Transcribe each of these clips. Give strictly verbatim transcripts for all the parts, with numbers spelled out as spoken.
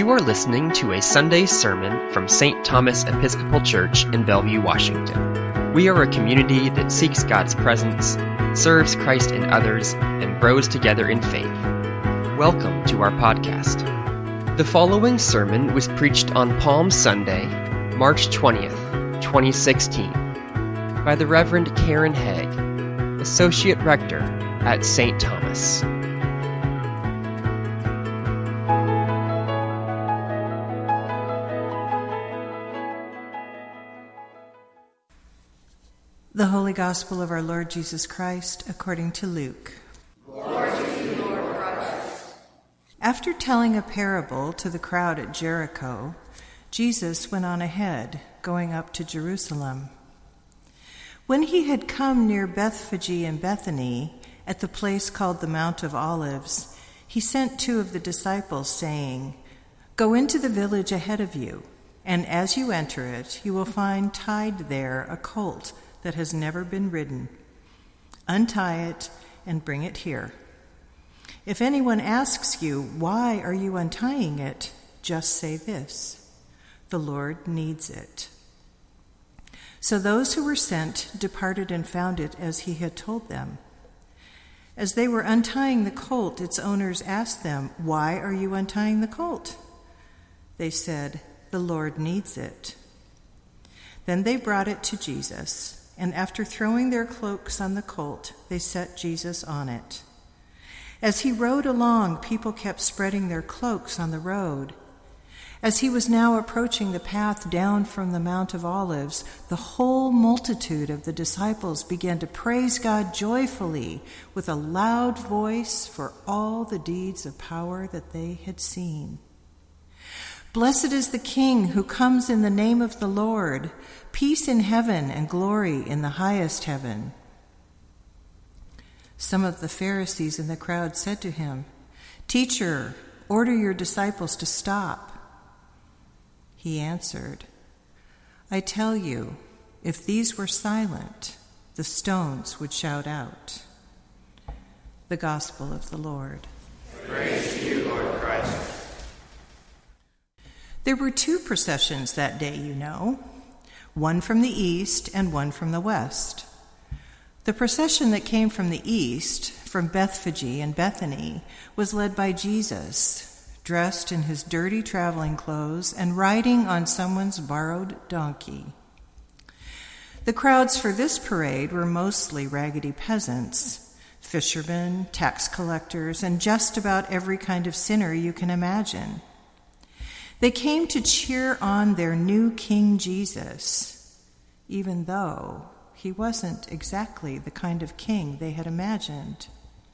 You are listening to a Sunday sermon from Saint Thomas Episcopal Church in Bellevue, Washington. We are a community that seeks God's presence, serves Christ and others, and grows together in faith. Welcome to our podcast. The following sermon was preached on Palm Sunday, March twentieth, twenty sixteen, by the Reverend Karen Haig, Associate Rector at Saint Thomas. The Holy Gospel of our Lord Jesus Christ according to Luke. Glory to you, Lord Christ. After telling a parable to the crowd at Jericho, Jesus went on ahead, going up to Jerusalem. When he had come near Bethphage and Bethany, at the place called the Mount of Olives, he sent two of the disciples, saying, "Go into the village ahead of you, and as you enter it, you will find tied there a colt that has never been ridden. Untie it and bring it here. If anyone asks you, 'Why are you untying it?' just say this, 'The Lord needs it.'" So those who were sent departed and found it as he had told them. As they were untying the colt, its owners asked them, "Why are you untying the colt?" They said, "The Lord needs it." Then they brought it to Jesus, and after throwing their cloaks on the colt, they set Jesus on it. As he rode along, people kept spreading their cloaks on the road. As he was now approaching the path down from the Mount of Olives, the whole multitude of the disciples began to praise God joyfully with a loud voice for all the deeds of power that they had seen. "Blessed is the King who comes in the name of the Lord. Peace in heaven and glory in the highest heaven." Some of the Pharisees in the crowd said to him, "Teacher, order your disciples to stop." He answered, "I tell you, if these were silent, the stones would shout out." The Gospel of the Lord. Praise to you, Lord Christ. There were two processions that day, you know, one from the east and one from the west. The procession that came from the east, from Bethphage and Bethany, was led by Jesus, dressed in his dirty traveling clothes and riding on someone's borrowed donkey. The crowds for this parade were mostly raggedy peasants, fishermen, tax collectors, and just about every kind of sinner you can imagine. They came to cheer on their new King Jesus, even though he wasn't exactly the kind of king they had imagined.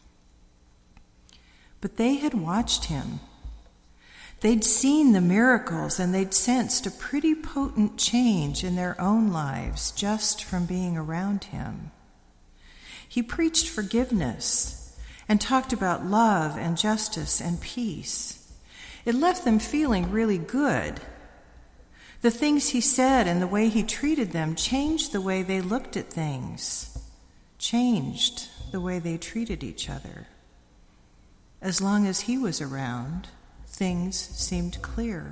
But they had watched him. They'd seen the miracles, and they'd sensed a pretty potent change in their own lives just from being around him. He preached forgiveness and talked about love and justice and peace. It left them feeling really good. The things he said and the way he treated them changed the way they looked at things, changed the way they treated each other. As long as he was around, things seemed clear.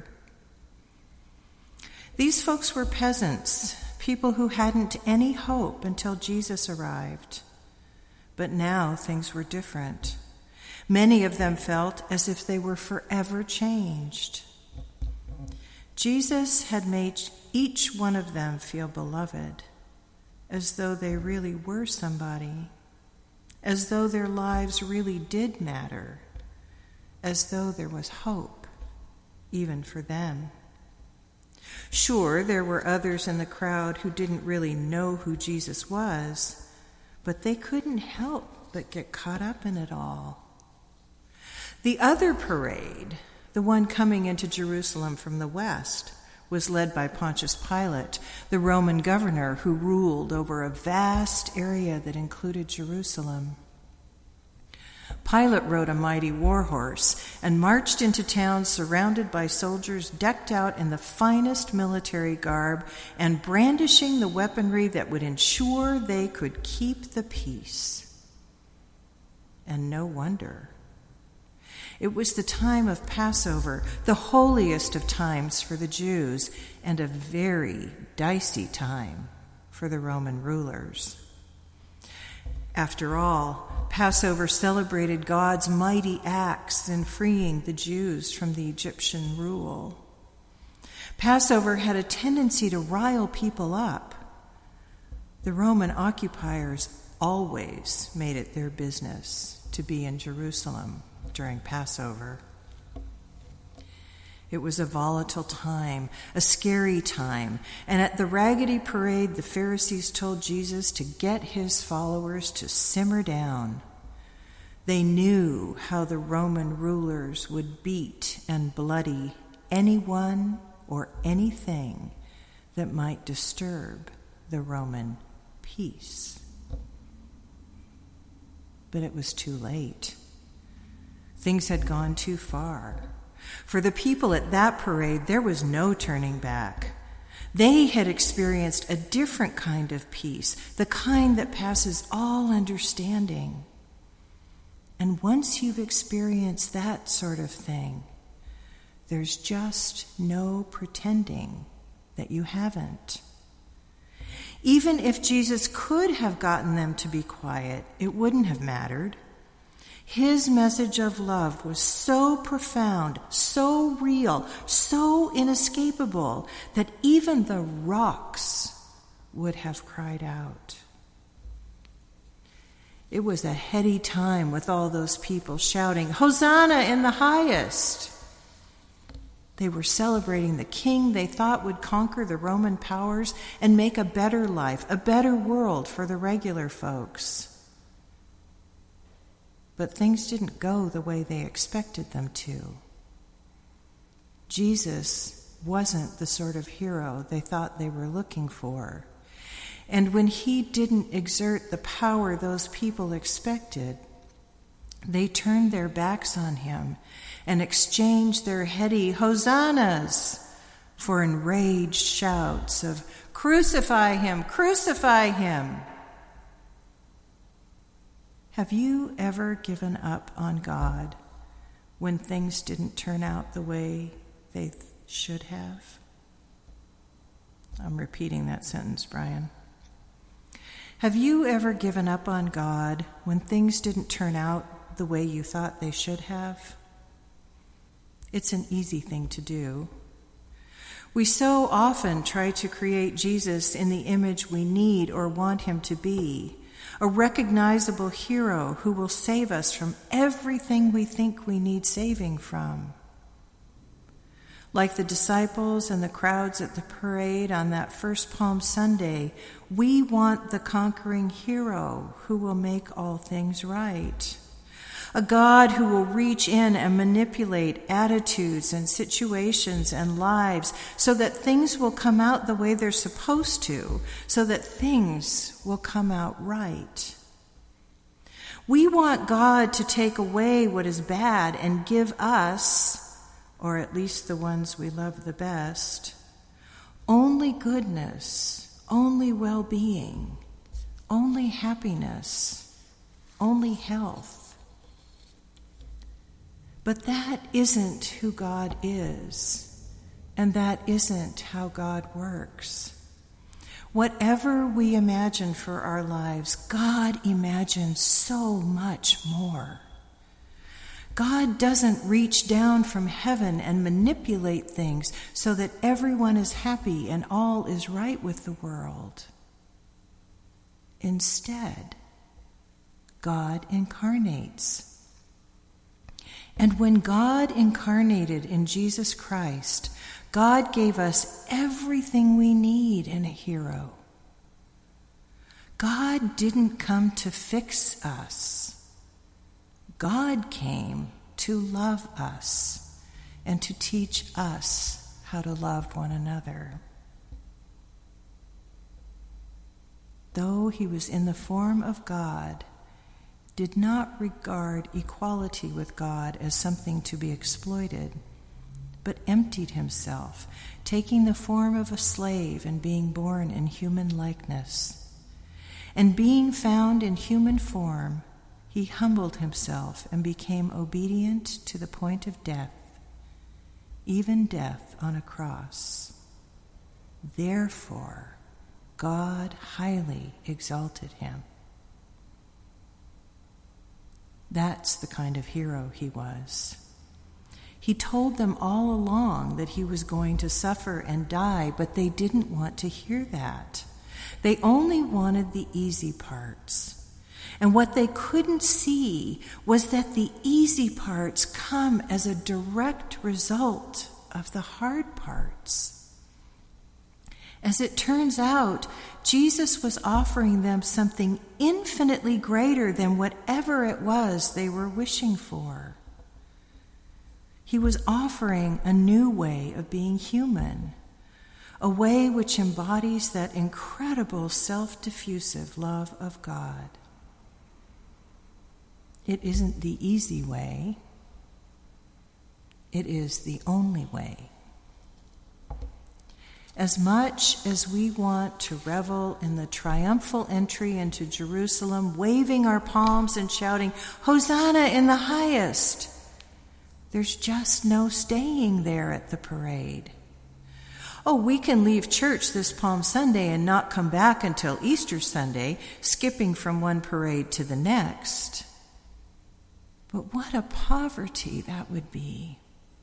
These folks were peasants, people who hadn't any hope until Jesus arrived. But now things were different. Many of them felt as if they were forever changed. Jesus had made each one of them feel beloved, as though they really were somebody, as though their lives really did matter, as though there was hope, even for them. Sure, there were others in the crowd who didn't really know who Jesus was, but they couldn't help but get caught up in it all. The other parade, the one coming into Jerusalem from the west, was led by Pontius Pilate, the Roman governor who ruled over a vast area that included Jerusalem. Pilate rode a mighty war horse and marched into town surrounded by soldiers decked out in the finest military garb and brandishing the weaponry that would ensure they could keep the peace. And no wonder. It was the time of Passover, the holiest of times for the Jews, and a very dicey time for the Roman rulers. After all, Passover celebrated God's mighty acts in freeing the Jews from the Egyptian rule. Passover had a tendency to rile people up. The Roman occupiers always made it their business to be in Jerusalem during Passover. It was a volatile time, a scary time, and at the Raggedy Parade, the Pharisees told Jesus to get his followers to simmer down. They knew how the Roman rulers would beat and bloody anyone or anything that might disturb the Roman peace. But it was too late. Things had gone too far. For the people at that parade, there was no turning back. They had experienced a different kind of peace, the kind that passes all understanding. And once you've experienced that sort of thing, there's just no pretending that you haven't. Even if Jesus could have gotten them to be quiet, it wouldn't have mattered. His message of love was so profound, so real, so inescapable that even the rocks would have cried out. It was a heady time with all those people shouting, "Hosanna in the highest!" They were celebrating the king they thought would conquer the Roman powers and make a better life, a better world for the regular folks. But things didn't go the way they expected them to. Jesus wasn't the sort of hero they thought they were looking for. And when he didn't exert the power those people expected, they turned their backs on him and exchanged their heady hosannas for enraged shouts of, "Crucify him! Crucify him!" Have you ever given up on God when things didn't turn out the way they th- should have? I'm repeating that sentence, Brian. Have you ever given up on God when things didn't turn out the way you thought they should have? It's an easy thing to do. We so often try to create Jesus in the image we need or want him to be, a recognizable hero who will save us from everything we think we need saving from. Like the disciples and the crowds at the parade on that first Palm Sunday, we want the conquering hero who will make all things right. A God who will reach in and manipulate attitudes and situations and lives so that things will come out the way they're supposed to, so that things will come out right. We want God to take away what is bad and give us, or at least the ones we love the best, only goodness, only well-being, only happiness, only health. But that isn't who God is, and that isn't how God works. Whatever we imagine for our lives, God imagines so much more. God doesn't reach down from heaven and manipulate things so that everyone is happy and all is right with the world. Instead, God incarnates. And when God incarnated in Jesus Christ, God gave us everything we need in a hero. God didn't come to fix us. God came to love us and to teach us how to love one another. Though he was in the form of God, did not regard equality with God as something to be exploited, but emptied himself, taking the form of a slave and being born in human likeness. And being found in human form, he humbled himself and became obedient to the point of death, even death on a cross. Therefore, God highly exalted him. That's the kind of hero he was. He told them all along that he was going to suffer and die, but they didn't want to hear that. They only wanted the easy parts. And what they couldn't see was that the easy parts come as a direct result of the hard parts. As it turns out, Jesus was offering them something infinitely greater than whatever it was they were wishing for. He was offering a new way of being human, a way which embodies that incredible self-diffusive love of God. It isn't the easy way. It is the only way. As much as we want to revel in the triumphal entry into Jerusalem, waving our palms and shouting, "Hosanna in the highest," there's just no staying there at the parade. Oh, we can leave church this Palm Sunday and not come back until Easter Sunday, skipping from one parade to the next. But what a poverty that would be.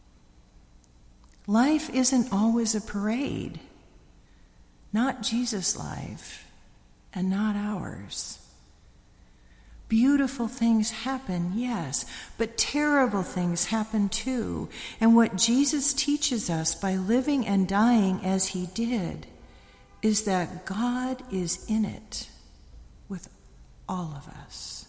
Life isn't always a parade. Not Jesus' life, and not ours. Beautiful things happen, yes, but terrible things happen too. And what Jesus teaches us by living and dying as he did is that God is in it with all of us.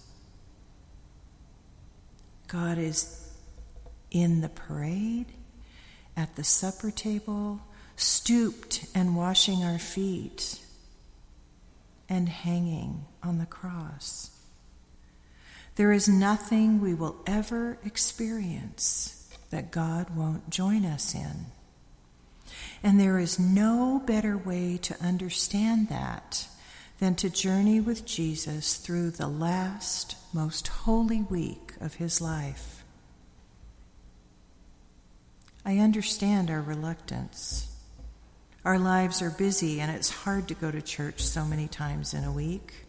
God is in the parade, at the supper table, stooped and washing our feet, and hanging on the cross. There is nothing we will ever experience that God won't join us in. And there is no better way to understand that than to journey with Jesus through the last, most holy week of his life. I understand our reluctance. Our lives are busy, and it's hard to go to church so many times in a week.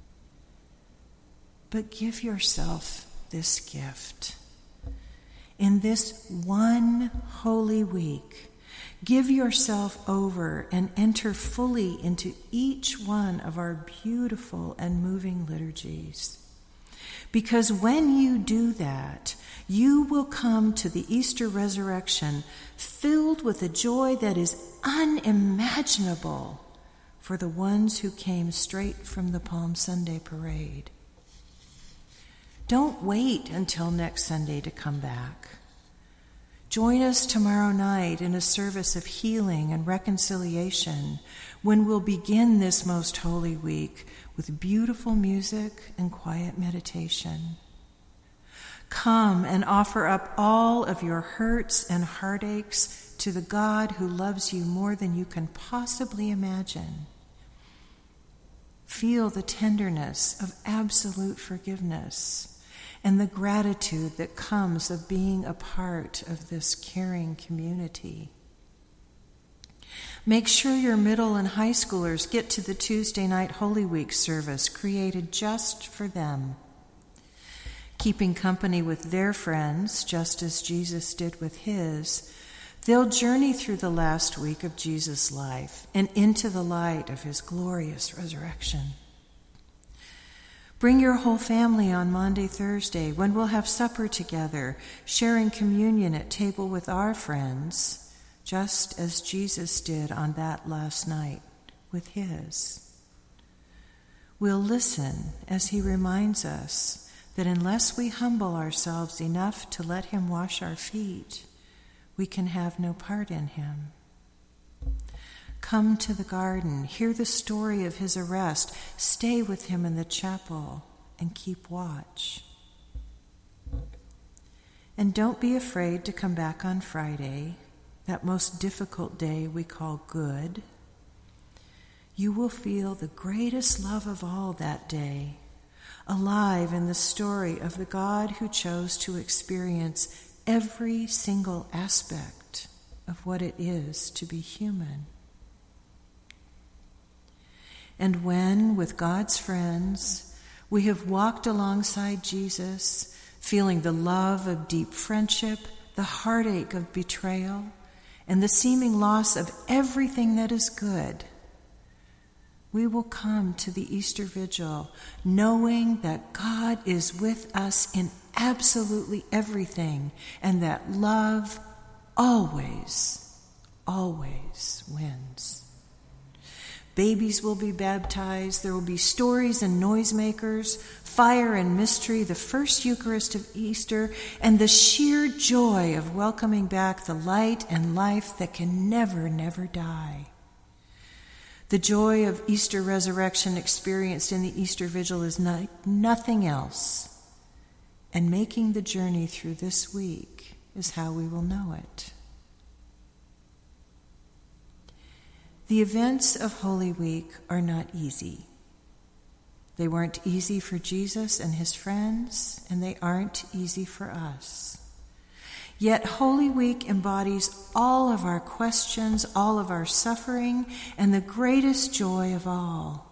But give yourself this gift. In this one holy week, give yourself over and enter fully into each one of our beautiful and moving liturgies. Because when you do that, you will come to the Easter resurrection filled with a joy that is unimaginable for the ones who came straight from the Palm Sunday parade. Don't wait until next Sunday to come back. Join us tomorrow night in a service of healing and reconciliation when we'll begin this most holy week with beautiful music and quiet meditation. Come and offer up all of your hurts and heartaches to the God who loves you more than you can possibly imagine. Feel the tenderness of absolute forgiveness and the gratitude that comes of being a part of this caring community. Make sure your middle and high schoolers get to the Tuesday night Holy Week service created just for them. Keeping company with their friends, just as Jesus did with his, they'll journey through the last week of Jesus' life and into the light of his glorious resurrection. Bring your whole family on Maundy Thursday when we'll have supper together, sharing communion at table with our friends, just as Jesus did on that last night with his. We'll listen as he reminds us that unless we humble ourselves enough to let him wash our feet, we can have no part in him. Come to the garden, hear the story of his arrest, stay with him in the chapel, and keep watch. And don't be afraid to come back on Friday, that most difficult day we call Good. You will feel the greatest love of all that day, alive in the story of the God who chose to experience every single aspect of what it is to be human. And when, with God's friends, we have walked alongside Jesus, feeling the love of deep friendship, the heartache of betrayal, and the seeming loss of everything that is good, we will come to the Easter Vigil knowing that God is with us in absolutely everything, and that love always, always wins. Babies will be baptized. There will be stories and noisemakers, fire and mystery, the first Eucharist of Easter, and the sheer joy of welcoming back the light and life that can never, never die. The joy of Easter resurrection experienced in the Easter Vigil is not, nothing else. And making the journey through this week is how we will know it. The events of Holy Week are not easy. They weren't easy for Jesus and his friends, and they aren't easy for us. Yet Holy Week embodies all of our questions, all of our suffering, and the greatest joy of all.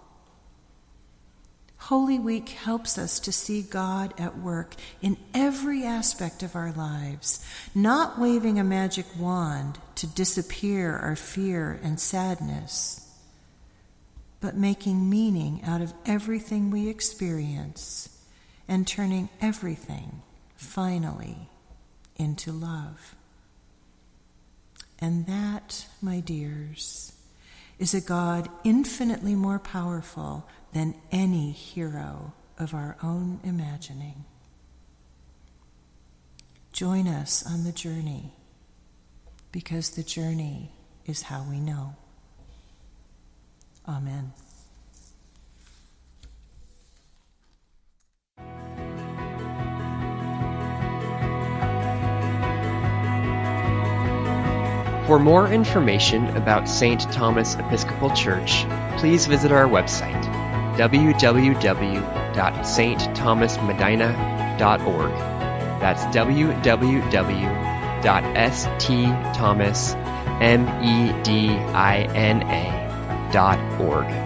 Holy Week helps us to see God at work in every aspect of our lives, not waving a magic wand to disappear our fear and sadness, but making meaning out of everything we experience and turning everything, finally, into love. And that, my dears, is a God infinitely more powerful than any hero of our own imagining. Join us on the journey, because the journey is how we know. Amen. For more information about Saint Thomas Episcopal Church, please visit our website, w w w dot s t thomas medina dot org. That's w w w dot s t thomas medina dot org.